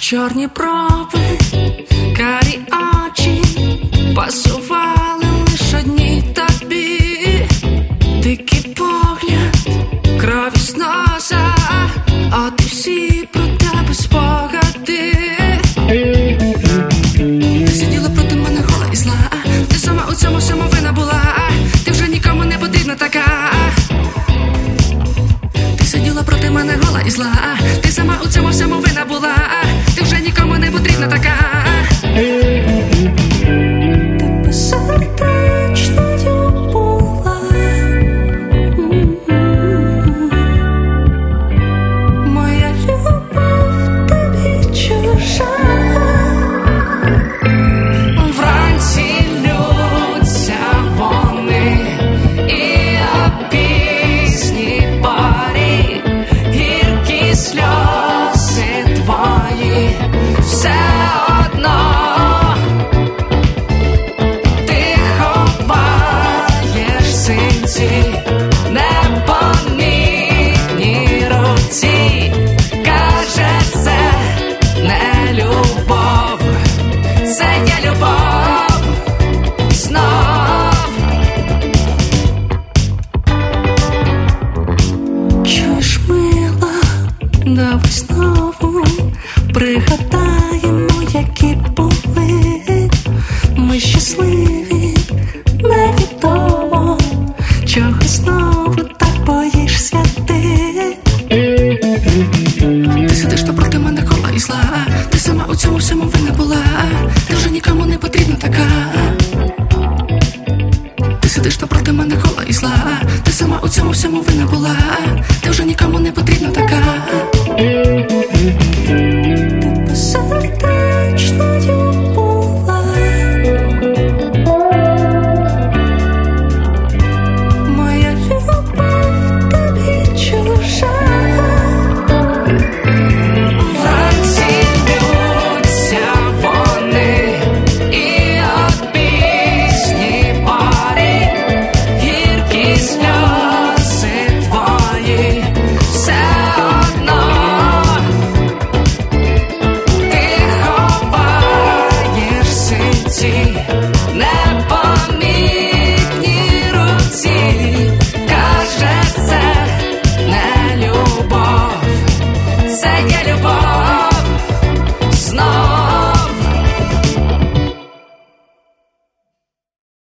Чорні брови, карі очі пасували лиш одній тобі. Дикий погляд, крові з носа, от і всі про тебе спогади. Ти сиділа проти мене гола і зла, ти сама у цьому всьому вина була, ти вже нікому не потрібна така. Ти сиділа проти мене гола і зла, ти сама у цьому всьому вина була, ти вже нікому не потрібна така. Ти безсердечною була, моя любов тобі чужа. Вранці лються вони і опісні парі, гіркі сльози твої все одно. Ти ховаєш синці непомітні руці, кажеш, це не любов, це є любов знов. Чуєш, мила, давай знову пригадаємо, які були ми щасливі, невідомо, чого знову так боїшся ти. Ти сидиш напроти мене кола і зла, ти сама у цьому всьому вина була,